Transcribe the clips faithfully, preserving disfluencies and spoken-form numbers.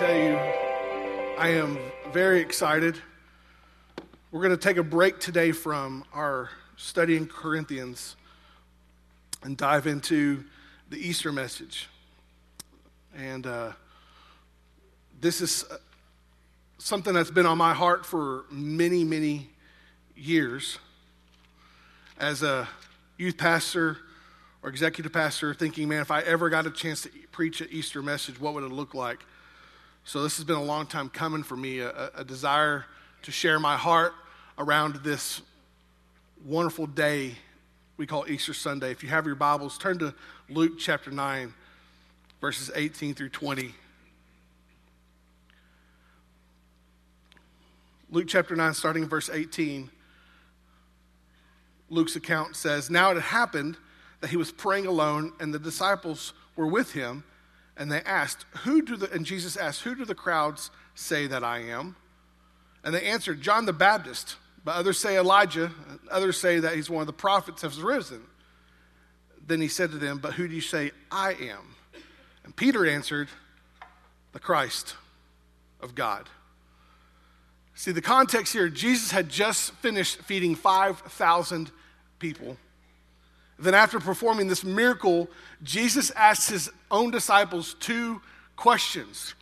tell you, I am very excited. We're going to take a break today from our study in Corinthians and dive into the Easter message. And uh, this is something that's been on my heart for many, many years. As a youth pastor or executive pastor, thinking, man, if I ever got a chance to preach an Easter message, what would it look like? So this has been a long time coming for me, a, a desire to share my heart around this wonderful day we call Easter Sunday. If you have your Bibles, turn to Luke chapter nine, verses eighteen through twenty. Luke chapter nine, starting in verse eighteen, Luke's account says, "Now it had happened that he was praying alone, and the disciples were with him, and they asked, Who do the, and Jesus asked, who do the crowds say that I am? And they answered, John the Baptist, but others say Elijah, and others say that he's one of the prophets has risen. Then he said to them, But who do you say I am? And Peter answered, The Christ of God." See, the context here, Jesus had just finished feeding five thousand people. Then after performing this miracle, Jesus asked his own disciples two questions.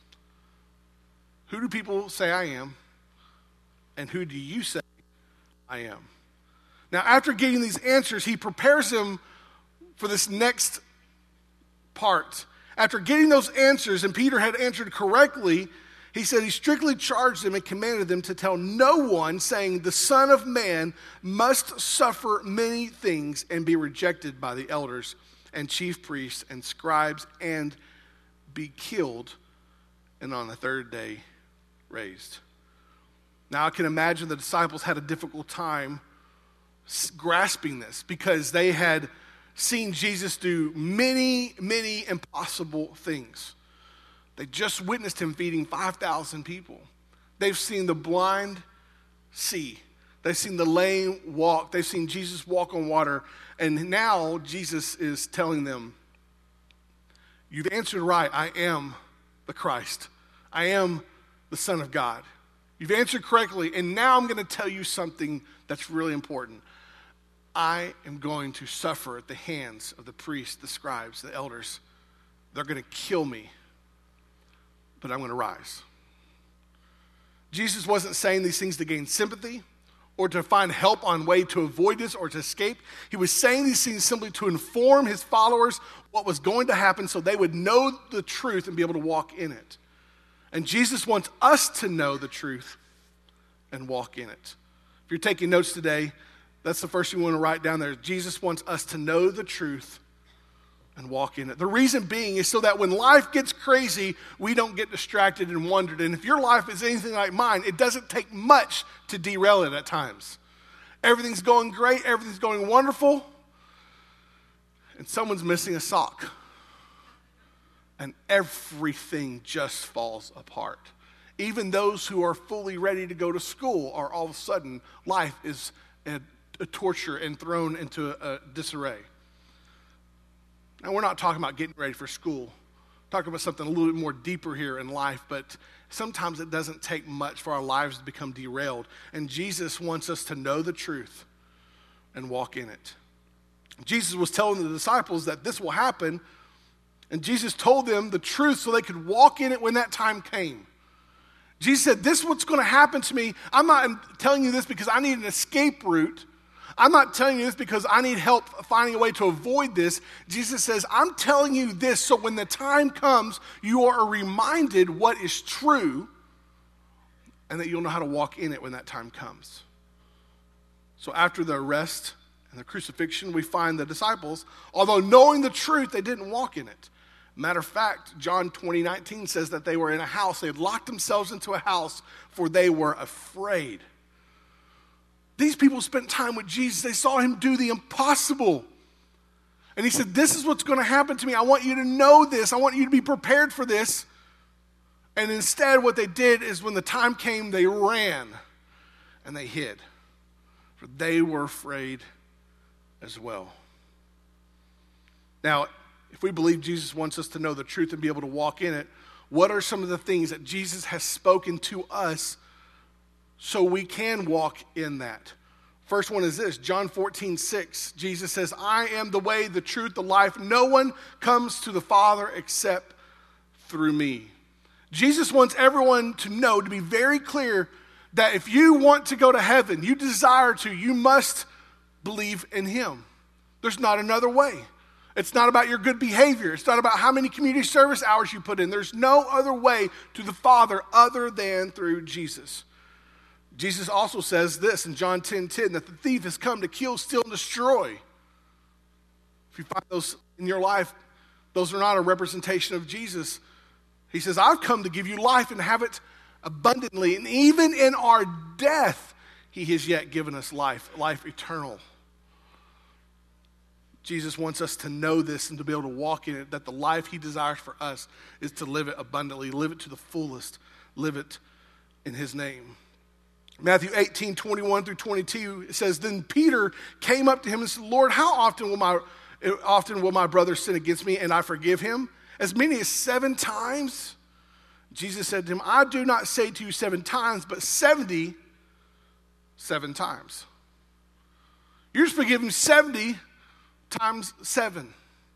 Who do people say I am? And who do you say I am? Now, after getting these answers, he prepares them for this next part. After getting those answers, and Peter had answered correctly, he said he strictly charged them and commanded them to tell no one, saying, the Son of Man must suffer many things and be rejected by the elders and chief priests and scribes and be killed, and on the third day raised. Now I can imagine the disciples had a difficult time grasping this because they had seen Jesus do many, many impossible things. They just witnessed him feeding five thousand people. They've seen the blind see. They've seen the lame walk. They've seen Jesus walk on water. And now Jesus is telling them, you've answered right. I am the Christ. I am the Son of God. You've answered correctly. And now I'm going to tell you something that's really important. I am going to suffer at the hands of the priests, the scribes, the elders. They're going to kill me, but I'm going to rise. Jesus wasn't saying these things to gain sympathy or to find help on way to avoid this or to escape. He was saying these things simply to inform his followers what was going to happen so they would know the truth and be able to walk in it. And Jesus wants us to know the truth and walk in it. If you're taking notes today, that's the first thing you want to write down there. Jesus wants us to know the truth and walk in it. The reason being is so that when life gets crazy, we don't get distracted and wondered. And if your life is anything like mine, it doesn't take much to derail it at times. Everything's going great, everything's going wonderful, and someone's missing a sock. And everything just falls apart. Even those who are fully ready to go to school are all of a sudden, life is a, a torture and thrown into a, a disarray. Now, we're not talking about getting ready for school. We're talking about something a little bit more deeper here in life, but sometimes it doesn't take much for our lives to become derailed. And Jesus wants us to know the truth and walk in it. Jesus was telling the disciples that this will happen, and Jesus told them the truth so they could walk in it when that time came. Jesus said, this is what's going to happen to me. I'm not telling you this because I need an escape route. I'm not telling you this because I need help finding a way to avoid this. Jesus says, I'm telling you this so when the time comes, you are reminded what is true and that you'll know how to walk in it when that time comes. So after the arrest and the crucifixion, we find the disciples, although knowing the truth, they didn't walk in it. Matter of fact, John twenty nineteen says that they were in a house. They had locked themselves into a house for they were afraid. These people spent time with Jesus. They saw him do the impossible. And he said, this is what's going to happen to me. I want you to know this. I want you to be prepared for this. And instead, what they did is when the time came, they ran and they hid. For they were afraid as well. Now, if we believe Jesus wants us to know the truth and be able to walk in it, What are some of the things that Jesus has spoken to us so we can walk in that? First one is this, John fourteen six. Jesus says, I am the way, the truth, the life. No one comes to the Father except through me. Jesus wants everyone to know, to be very clear, that if you want to go to heaven, you desire to, you must believe in him. There's not another way. It's not about your good behavior. It's not about how many community service hours you put in. There's no other way to the Father other than through Jesus. Jesus also says this in John ten ten, that the thief has come to kill, steal, and destroy. If you find those in your life, those are not a representation of Jesus. He says, I've come to give you life and have it abundantly. And even in our death, he has yet given us life, life eternal. Jesus wants us to know this and to be able to walk in it, that the life he desires for us is to live it abundantly, live it to the fullest, live it in his name. Matthew eighteen, twenty-one through twenty-two, it says, Then Peter came up to him and said, Lord, how often will my often will my brother sin against me and I forgive him? As many as seven times? Jesus said to him, I do not say to you seven times, but seventy-seven times. You're just forgiven seventy times seven.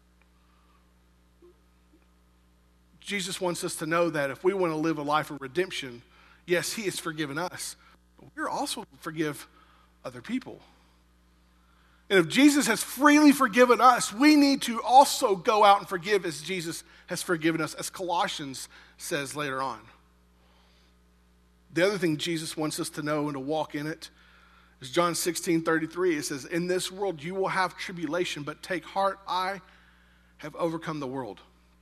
Jesus wants us to know that if we want to live a life of redemption, yes, he has forgiven us, but we're also to forgive other people. And if Jesus has freely forgiven us, we need to also go out and forgive as Jesus has forgiven us, as Colossians says later on. The other thing Jesus wants us to know and to walk in it is John sixteen thirty-three. It says, in this world you will have tribulation, but take heart, I have overcome the world.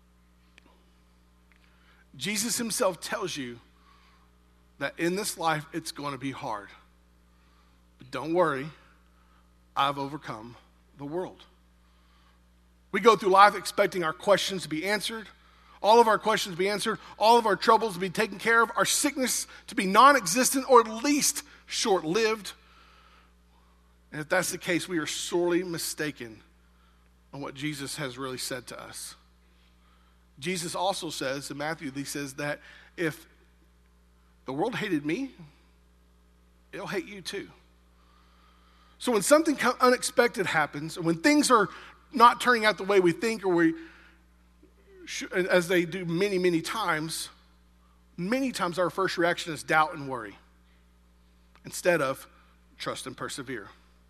Jesus himself tells you that in this life it's going to be hard. But don't worry, I've overcome the world. We go through life expecting our questions to be answered, all of our questions to be answered, all of our troubles to be taken care of, our sickness to be non-existent or at least short-lived. And if that's the case, we are sorely mistaken on what Jesus has really said to us. Jesus also says in Matthew, he says that if the world hated me, it'll hate you too. So when something unexpected happens, and when things are not turning out the way we think, or we, as they do many, many times, many times our first reaction is doubt and worry, instead of trust and persevere.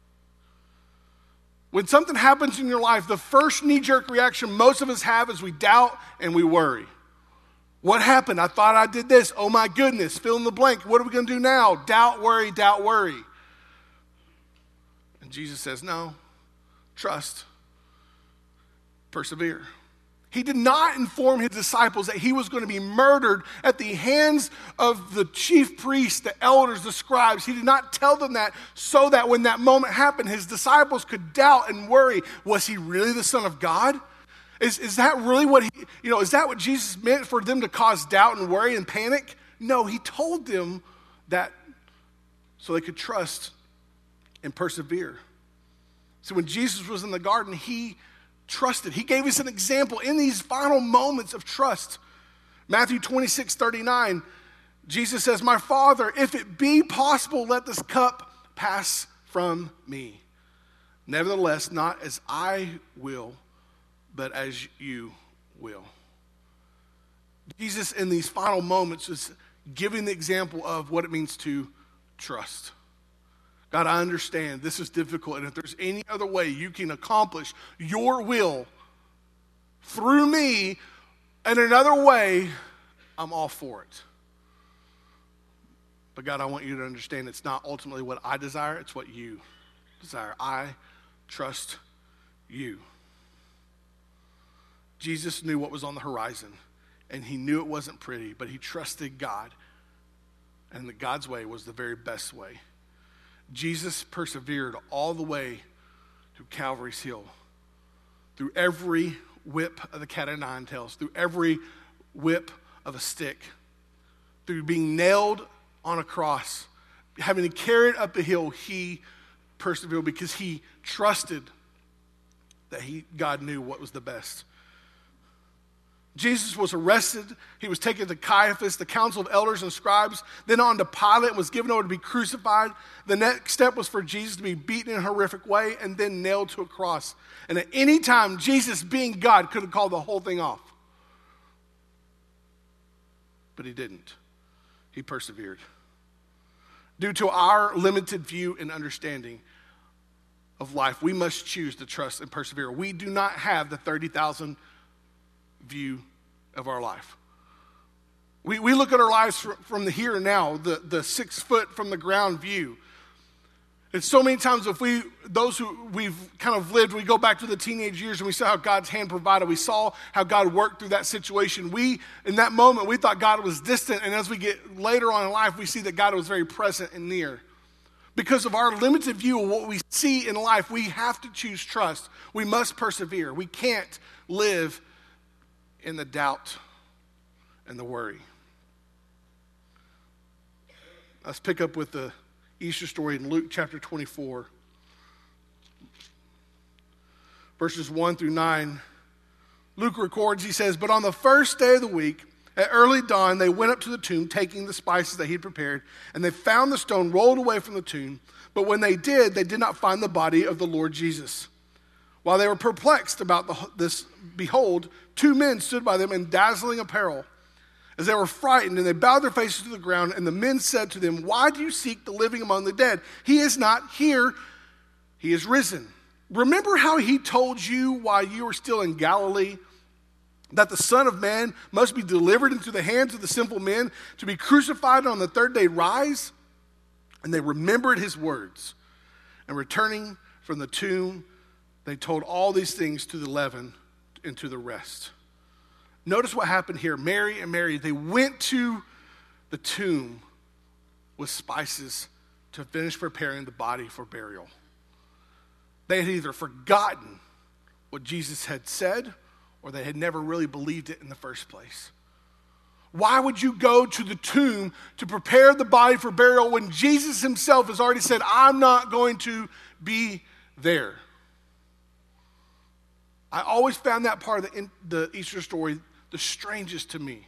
When something happens in your life, the first knee-jerk reaction most of us have is we doubt and we worry. What happened? I thought I did this. Oh my goodness, fill in the blank. What are we going to do now? Doubt, worry, doubt, worry. And Jesus says, no, trust, persevere. He did not inform his disciples that he was going to be murdered at the hands of the chief priests, the elders, the scribes. He did not tell them that so that when that moment happened, his disciples could doubt and worry. Was he really the Son of God? Is, is that really what he, you know, is that what Jesus meant for them to cause doubt and worry and panic? No, he told them that so they could trust and persevere. So when Jesus was in the garden, he trusted. He gave us an example in these final moments of trust. Matthew twenty-six thirty-nine, Jesus says, my Father, if it be possible, let this cup pass from me. Nevertheless, not as I will, but as you will. Jesus, in these final moments, is giving the example of what it means to trust. God, I understand this is difficult, and if there's any other way you can accomplish your will through me in another way, I'm all for it. But God, I want you to understand it's not ultimately what I desire, it's what you desire. I trust you. Jesus knew what was on the horizon, and he knew it wasn't pretty, but he trusted God, and that God's way was the very best way. Jesus persevered all the way to Calvary's Hill, through every whip of the cat o' nine tails, through every whip of a stick, through being nailed on a cross, having to carry it up the hill. He persevered because he trusted that he, God knew what was the best. Jesus was arrested. He was taken to Caiaphas, the council of elders and scribes, then on to Pilate and was given over to be crucified. The next step was for Jesus to be beaten in a horrific way and then nailed to a cross. And at any time, Jesus, being God, could have called the whole thing off. But he didn't. He persevered. Due to our limited view and understanding of life, we must choose to trust and persevere. We do not have the thirty thousand view of our life. We, we look at our lives from, from the here and now, the, the six foot from the ground view. And so many times if we, those who we've kind of lived, we go back to the teenage years and we saw how God's hand provided. We saw how God worked through that situation. We, in that moment, we thought God was distant. And as we get later on in life, we see that God was very present and near. Because of our limited view of what we see in life, we have to choose trust. We must persevere. We can't live in the doubt and the worry. Let's pick up with the Easter story in Luke chapter twenty-four. Verses one through nine. Luke records, he says, "But on the first day of the week, at early dawn, they went up to the tomb, taking the spices that he had prepared, and they found the stone rolled away from the tomb. But when they did, they did not find the body of the Lord Jesus. While they were perplexed about the, this, behold, two men stood by them in dazzling apparel. As they were frightened, and they bowed their faces to the ground, and the men said to them, 'Why do you seek the living among the dead? He is not here, he is risen. Remember how he told you while you were still in Galilee, that the Son of Man must be delivered into the hands of the sinful men, to be crucified and on the third day rise?' And they remembered his words. And returning from the tomb, they told all these things to the eleven and to the rest." Notice what happened here. Mary and Mary, they went to the tomb with spices to finish preparing the body for burial. They had either forgotten what Jesus had said, or they had never really believed it in the first place. Why would you go to the tomb to prepare the body for burial when Jesus himself has already said, "I'm not going to be there"? I always found that part of the, the Easter story the strangest to me.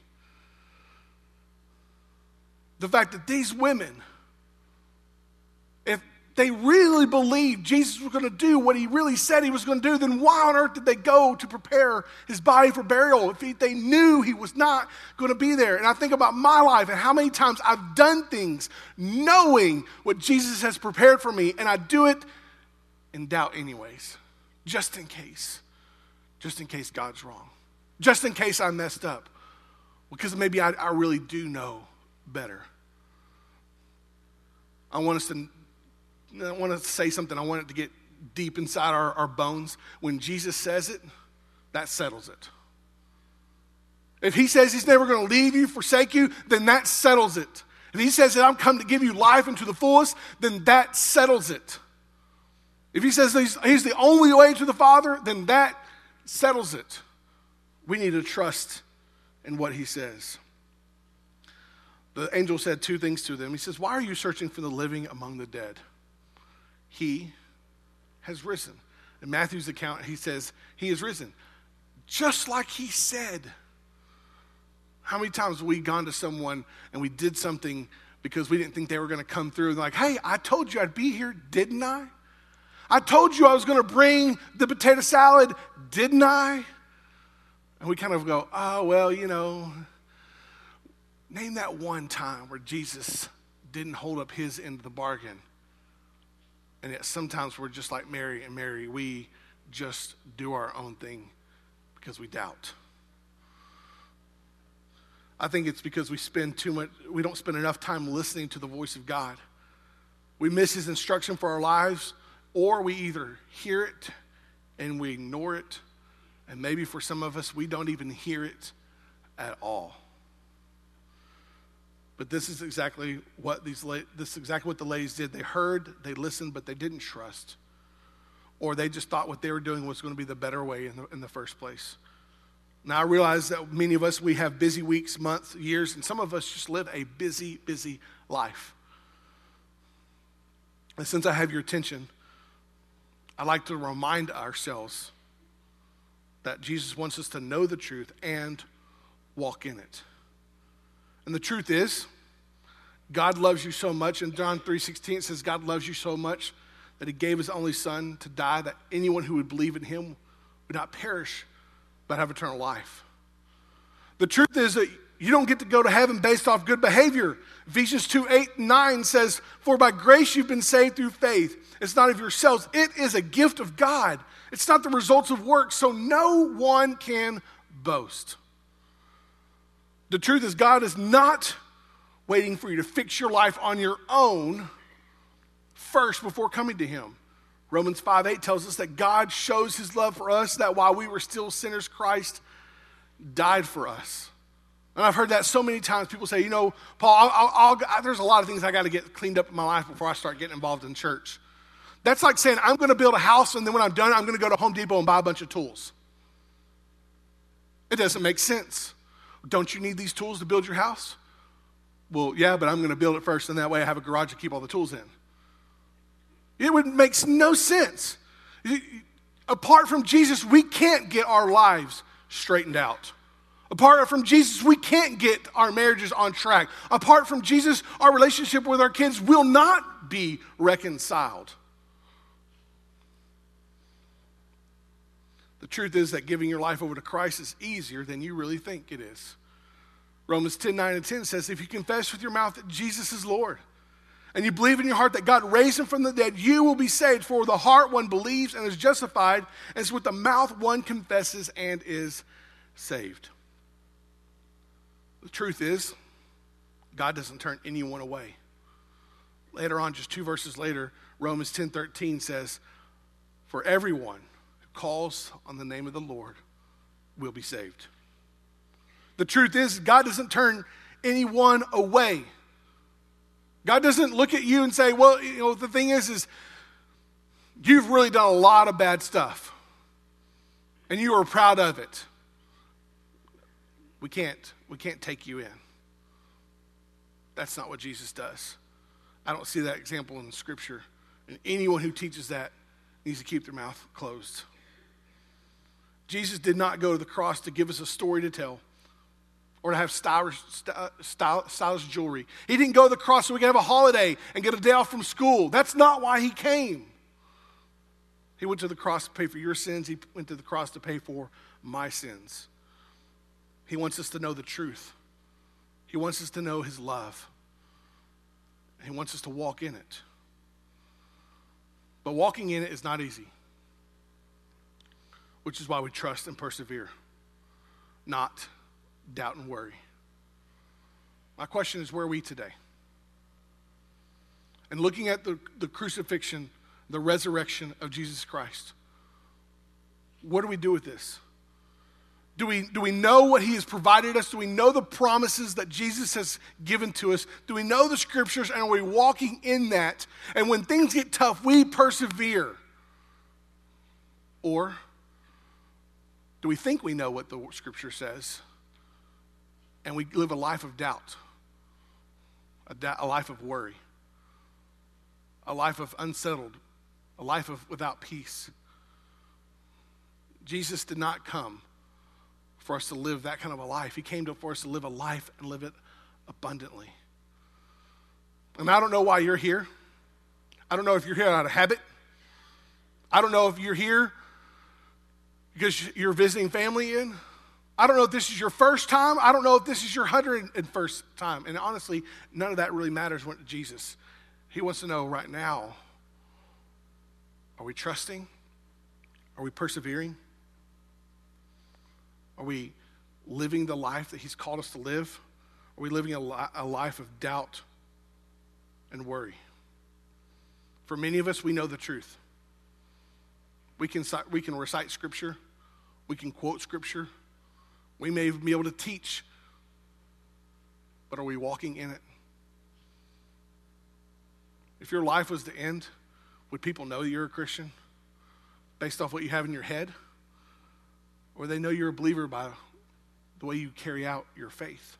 The fact that these women, if they really believed Jesus was going to do what he really said he was going to do, then why on earth did they go to prepare his body for burial if he, they knew he was not going to be there? And I think about my life and how many times I've done things knowing what Jesus has prepared for me, and I do it in doubt anyways, just in case. Just in case God's wrong. Just in case I messed up. Because maybe I, I really do know better. I want us to, I want to say something. I want it to get deep inside our, our bones. When Jesus says it, that settles it. If he says he's never going to leave you, forsake you, then that settles it. If he says that I'm come to give you life into the fullest, then that settles it. If he says he's, he's the only way to the Father, then that settles it. We need to trust in what he says. The angel said two things to them. He says, "Why are you searching for the living among the dead? He has risen." In Matthew's account, he says, he is risen. Just like he said. How many times have we gone to someone and we did something because we didn't think they were going to come through? And like, "Hey, I told you I'd be here, didn't I? I told you I was going to bring the potato salad, didn't I?" And we kind of go, "Oh, well, you know, name that one time where Jesus didn't hold up his end of the bargain." And yet sometimes we're just like Mary and Mary. We just do our own thing because we doubt. I think it's because we spend too much, we don't spend enough time listening to the voice of God. We miss his instruction for our lives, or we either hear it and we ignore it, and maybe for some of us, we don't even hear it at all. But this is exactly what these this is exactly what the ladies did. They heard, they listened, but they didn't trust. Or they just thought what they were doing was going to be the better way in the, in the first place. Now, I realize that many of us, we have busy weeks, months, years, and some of us just live a busy, busy life. And since I have your attention, I'd like to remind ourselves that Jesus wants us to know the truth and walk in it. And the truth is, God loves you so much. In John three sixteen, it says God loves you so much that he gave his only son to die, that anyone who would believe in him would not perish, but have eternal life. The truth is that you don't get to go to heaven based off good behavior. Ephesians two, eight, and nine says, for by grace you've been saved through faith. It's not of yourselves. It is a gift of God. It's not the results of works, so no one can boast. The truth is God is not waiting for you to fix your life on your own first before coming to him. Romans five, eight tells us that God shows his love for us, that while we were still sinners, Christ died for us. And I've heard that so many times. People say, you know, Paul, I'll, I'll, I'll, there's a lot of things I got to get cleaned up in my life before I start getting involved in church. That's like saying, I'm going to build a house, and then when I'm done, I'm going to go to Home Depot and buy a bunch of tools. It doesn't make sense. Don't you need these tools to build your house? Well, yeah, but I'm going to build it first, and that way I have a garage to keep all the tools in. It would make no sense. Apart from Jesus, we can't get our lives straightened out. Apart from Jesus, we can't get our marriages on track. Apart from Jesus, our relationship with our kids will not be reconciled. The truth is that giving your life over to Christ is easier than you really think it is. Romans ten, nine, and ten says, if you confess with your mouth that Jesus is Lord, and you believe in your heart that God raised him from the dead, you will be saved. For with the heart one believes and is justified, and it's with the mouth one confesses and is saved. The truth is, God doesn't turn anyone away. Later on, just two verses later, Romans ten, thirteen says, for everyone who calls on the name of the Lord will be saved. The truth is, God doesn't turn anyone away. God doesn't look at you and say, well, you know, the thing is, is you've really done a lot of bad stuff, and you are proud of it. We can't, we can't take you in. That's not what Jesus does. I don't see that example in Scripture. And anyone who teaches that needs to keep their mouth closed. Jesus did not go to the cross to give us a story to tell or to have stylish, style, stylish jewelry. He didn't go to the cross so we could have a holiday and get a day off from school. That's not why he came. He went to the cross to pay for your sins. He went to the cross to pay for my sins. He wants us to know the truth. He wants us to know his love. He wants us to walk in it. But walking in it is not easy, which is why we trust and persevere, not doubt and worry. My question is, where are we today? And looking at the, the crucifixion, the resurrection of Jesus Christ, what do we do with this? Do we, do we know what he has provided us? Do we know the promises that Jesus has given to us? Do we know the scriptures, and are we walking in that? And when things get tough, we persevere. Or do we think we know what the scripture says, and we live a life of doubt, a, da- a life of worry, a life of unsettled, a life of without peace? Jesus did not come for us to live that kind of a life. He came to, for us to live a life and live it abundantly. And I don't know why you're here. I don't know if you're here out of habit. I don't know if you're here because you're visiting family in. I don't know if this is your first time. I don't know if this is your hundred and first time. And honestly, none of that really matters when Jesus. He wants to know right now, are we trusting? Are we persevering? Are we living the life that he's called us to live? Are we living a, li- a life of doubt and worry? For many of us, we know the truth. We can, we can recite scripture. We can quote scripture. We may be able to teach. But are we walking in it? If your life was to end, would people know you're a Christian based off what you have in your head? Or they know you're a believer by the way you carry out your faith?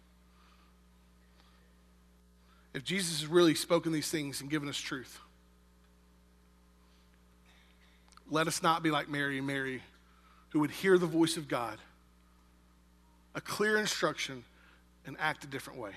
If Jesus has really spoken these things and given us truth, let us not be like Mary and Mary, who would hear the voice of God, a clear instruction, and act a different way.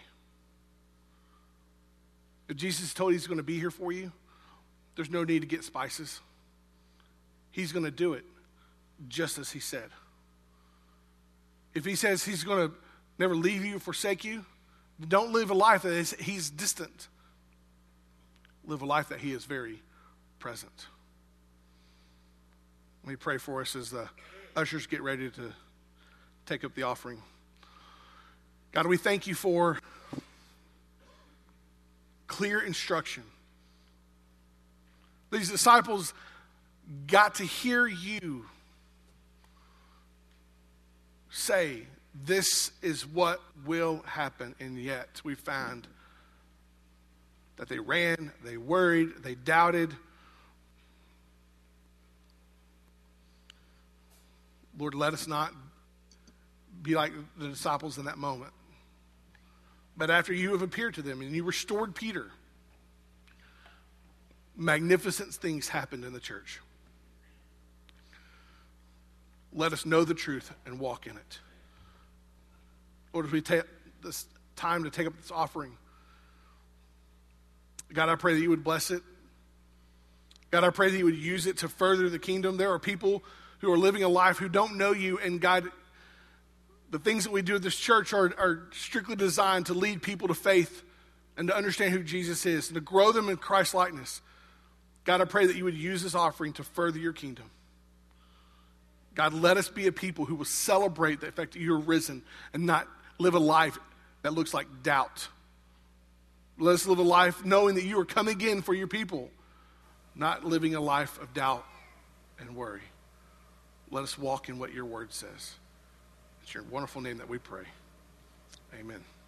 If Jesus told you he's going to be here for you, there's no need to get spices. He's going to do it just as he said. If he says he's going to never leave you or forsake you, don't live a life that is, he's distant. Live a life that he is very present. Let me pray for us as the ushers get ready to take up the offering. God, we thank you for clear instruction. These disciples got to hear you say, this is what will happen, and yet we found that they ran, they worried, they doubted. Lord, let us not be like the disciples in that moment. But after you have appeared to them and you restored Peter, magnificent things happened in the church. Let us know the truth and walk in it. Lord, as we take this time to take up this offering, God, I pray that you would bless it. God, I pray that you would use it to further the kingdom. There are people who are living a life who don't know you, and God, the things that we do at this church are, are strictly designed to lead people to faith and to understand who Jesus is and to grow them in Christ-likeness. God, I pray that you would use this offering to further your kingdom. God, let us be a people who will celebrate the fact that you're risen and not live a life that looks like doubt. Let us live a life knowing that you are coming again for your people, not living a life of doubt and worry. Let us walk in what your word says. It's your wonderful name that we pray. Amen.